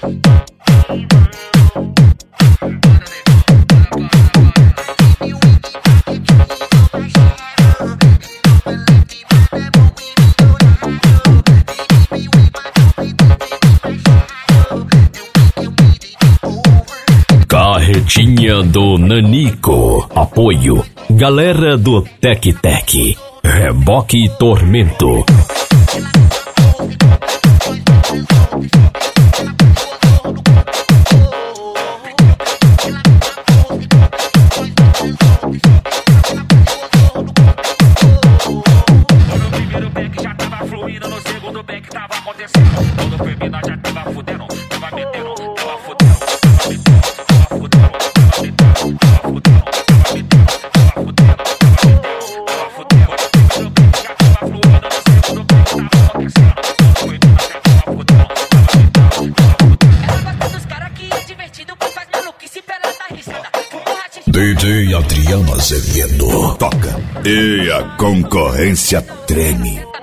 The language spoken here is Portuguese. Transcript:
Carretinha do Nanico. Apoio galera do Tec Tec. Reboque Tormento. No primeiro back já tava fluindo, no segundo back tava acontecendo. Quando foi mina já tava fudendo, tava metendo, tava fudendo, tava metendo, tava fudendo, tava metendo, tava fudendo, tava metendo, tava fudendo, tava fudendo. No primeiro back já tava fluindo, no segundo back tava acontecendo. Quando foi mina já tava fudendo, tava metendo, tava fudendo. Ela gosta dos cara que é divertido, que faz maluquice pela da risada. DJ Adriano Azevedo toca e a concorrência treme.